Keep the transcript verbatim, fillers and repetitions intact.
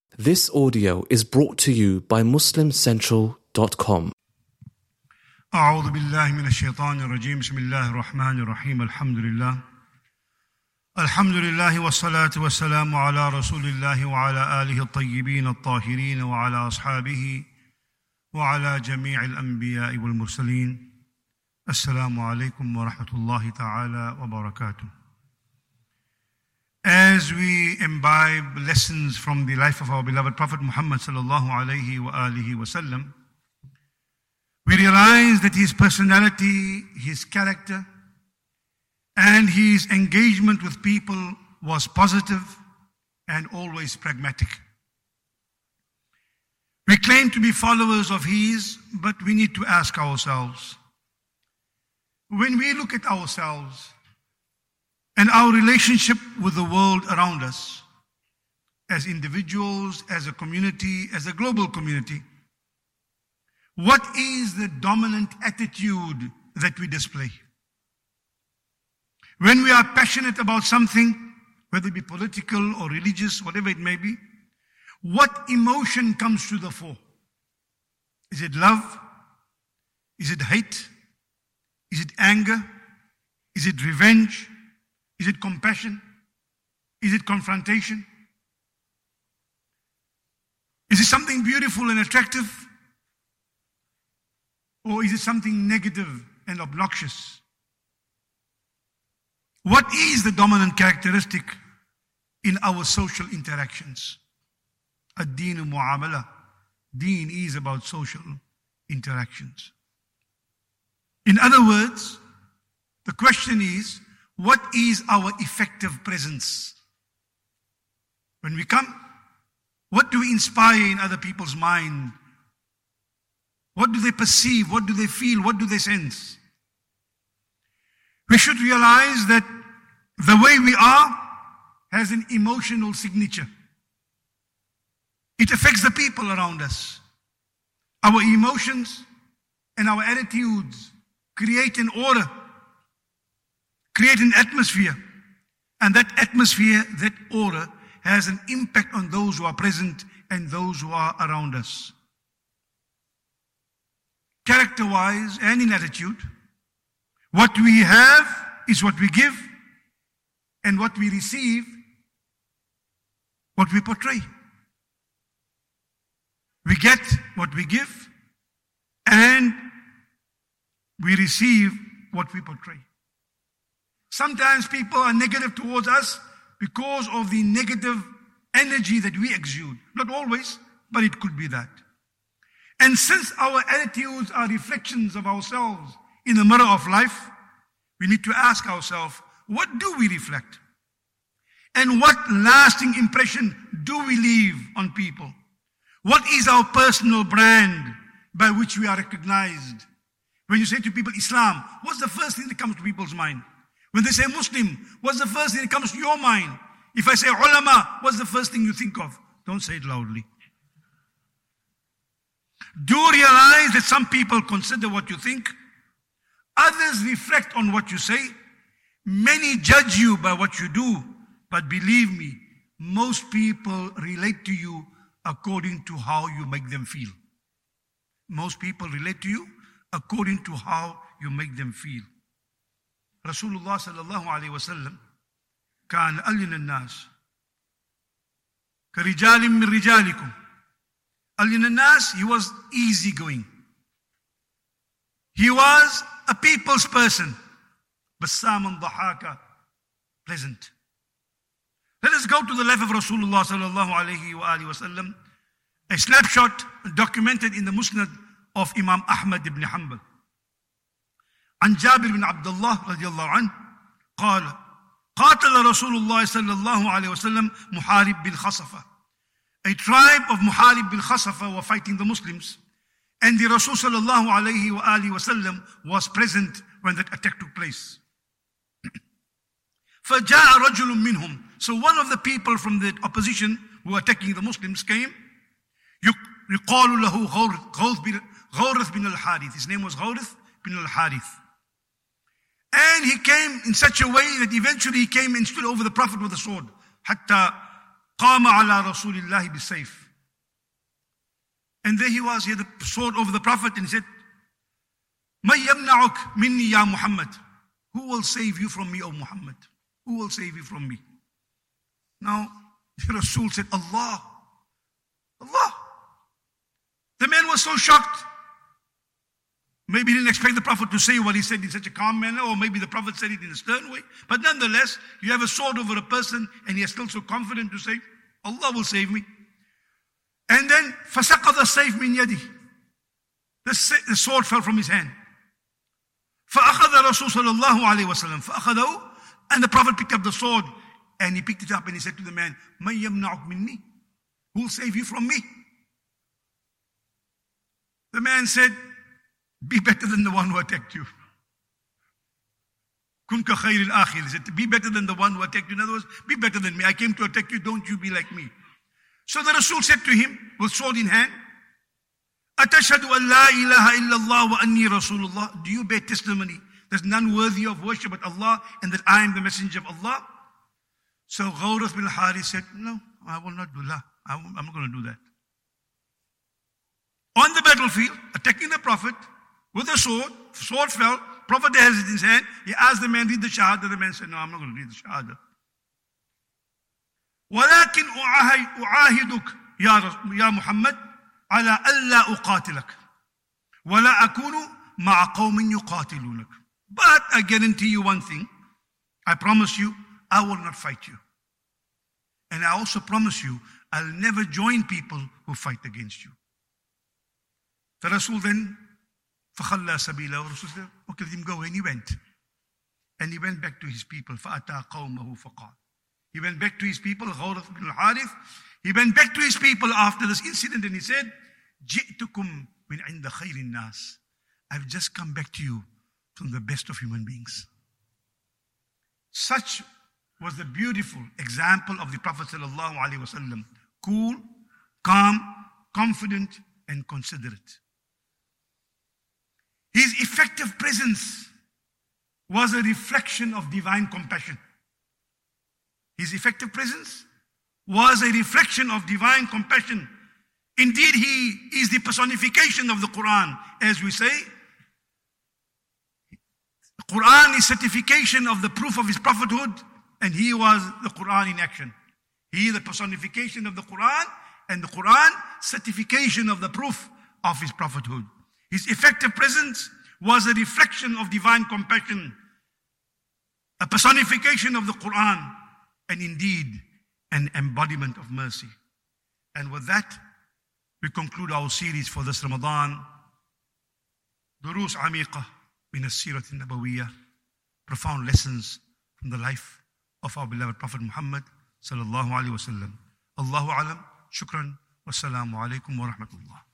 This audio is brought to you by muslim central dot com. أعوذ بالله من الشيطان الرجيم بسم الله الرحمن الرحيم الحمد لله الحمد لله والصلاة والسلام على رسول الله وعلى آله الطيبين الطاهرين وعلى أصحابه وعلى جميع الأنبياء والمرسلين. السلام عليكم ورحمة الله تعالى وبركاته. As we imbibe lessons from the life of our beloved Prophet Muhammad sallallahu alayhi wa alihi wasallam, we realize that his personality, his character, and his engagement with people was positive and always pragmatic. We claim to be followers of his, but we need to ask ourselves, when we look at ourselves and our relationship with the world around us, as individuals, as a community, as a global community, what is the dominant attitude that we display? When we are passionate about something, whether it be political or religious, whatever it may be, what emotion comes to the fore? Is it love? Is it hate? Is it anger? Is it revenge? Is it compassion? Is it confrontation? Is it something beautiful and attractive? Or is it something negative and obnoxious? What is the dominant characteristic in our social interactions? Ad-Deen mu'amala. Deen is about social interactions. In other words, the question is, what is our effective presence? When we come, what do we inspire in other people's mind? What do they perceive? What do they feel? What do they sense? We should realize that the way we are has an emotional signature. It affects the people around us. Our emotions and our attitudes create an aura, create an atmosphere, and that atmosphere, that aura, has an impact on those who are present and those who are around us. Character-wise and in attitude, what we have is what we give, and what we receive, what we portray. We get what we give, and we receive what we portray. Sometimes people are negative towards us because of the negative energy that we exude. Not always, but it could be that. And since our attitudes are reflections of ourselves in the mirror of life, we need to ask ourselves, what do we reflect? And what lasting impression do we leave on people? What is our personal brand by which we are recognized? When you say to people Islam, what's the first thing that comes to people's mind? When they say Muslim, what's the first thing that comes to your mind? If I say ulama, what's the first thing you think of? Don't say it loudly. Do realize that some people consider what you think. Others reflect on what you say. Many judge you by what you do. But believe me, most people relate to you according to how you make them feel. Most people relate to you according to how you make them feel. Rasulullah sallallahu alayhi wa sallam كان ألين الناس كرجال من رجالكم. ألين الناس, he was easygoing. He was a people's person. بسام ضحاكا, pleasant. Let us go to the life of Rasulullah sallallahu alayhi wa alihi wa sallam, a snapshot documented in the Musnad of Imam Ahmad ibn Hanbal. عن جابر بن عبد الله رضي الله عنه قال قاتل رسول الله صلى الله عليه وسلم محارب بالخصفة. A tribe of Muharib bil Khasafa were fighting the Muslims, and the Rasul sallallahu alayhi wa alihi wa sallam was present when that attack took place. فَجَاءَ رَجُلٌ مِّنْهُمْ. So one of the people from the opposition who were attacking the Muslims came. يُقَالُ لَهُ غَوْرِث bin al-Harith. His name was Ghawrith bin al-Harith. And he came in such a way that eventually he came and stood over the Prophet with a sword. حتى قام على رسول الله بالسيف. And there he was, he had the sword over the Prophet, and he said, من يمنعك مني يا Muhammad? Who will save you from me, O Muhammad? Who will save you from me? Now, the Rasul said, Allah. Allah. The man was so shocked. Maybe he didn't expect the Prophet to say what he said in such a calm manner, or maybe the Prophet said it in a stern way. But nonetheless, you have a sword over a person and he is still so confident to say, Allah will save me. And then, فَسَقَضَ السَّيْفْ مِنْ يَدِهِ. The sword fell from his hand. فَأَخَذَ رَسُولُ صَلَى اللَّهُ عَلَيْهِ وَسَلَّمْ فَأَخَذَهُ. And the Prophet picked up the sword and he picked it up and he said to the man, مَنْ يَمْنَعُكْ مِنِّي? Who will save you from me? The man said, be better than the one who attacked you. كُنْ كَخَيْرِ الْآخِرِ. He said, be better than the one who attacked you. In other words, be better than me. I came to attack you, don't you be like me. So the Rasul said to him, with sword in hand, أَتَشْهَدُ أَنْ لَا إِلَهَ إِلَّا اللَّهُ وَأَنِّي رَسُولُ اللَّهِ. Do you bear testimony? There's none worthy of worship but Allah, and that I am the messenger of Allah. So Ghawrath bin Harith said, no, I will not do that. I'm not going to do that. On the battlefield, attacking the Prophet with a sword, sword fell, Prophet has it in his hand. He asked the man, read the Shahada. The man said, no, I'm not going to read the Shahada. ولكن أعاهدك يا محمد على ألا أقاتلك ولا أكون مع قوم يقاتلونك. But I guarantee you one thing. I promise you, I will not fight you. And I also promise you, I'll never join people who fight against you. The Rasul then, فَخَلَّى سَبِيلَهُ. Rasul said, okay, let him go. And he went. And he went back to his people. فَأَتَى قَوْمَهُ فَقَالَ. He went back to his people, Ghawrath bin al-Harith. He went back to his people after this incident and he said, جِئْتُكُمْ مِنْ عِنْدَ خَيْرِ النَّاسِ. I've just come back to you from the best of human beings. Such was the beautiful example of the Prophet sallallahu alaihi wasallam. Cool, calm, confident, and considerate. His effective presence was a reflection of divine compassion. His effective presence was a reflection of divine compassion. Indeed, he is the personification of the Quran, as we say. The Quran is certification of the proof of his prophethood, and he was the Quran in action. He is the personification of the Quran, and the Quran, certification of the proof of his prophethood. His effective presence was a reflection of divine compassion, a personification of the Quran, and indeed an embodiment of mercy. And with that, we conclude our series for this Ramadan, Durus Amiqah min as-Sirat al-Nabawiyyah, profound lessons from the life of our beloved Prophet Muhammad sallallahu alaihi wasallam. Allahu alam, shukran, wassalamu alaikum wa rahmatullah.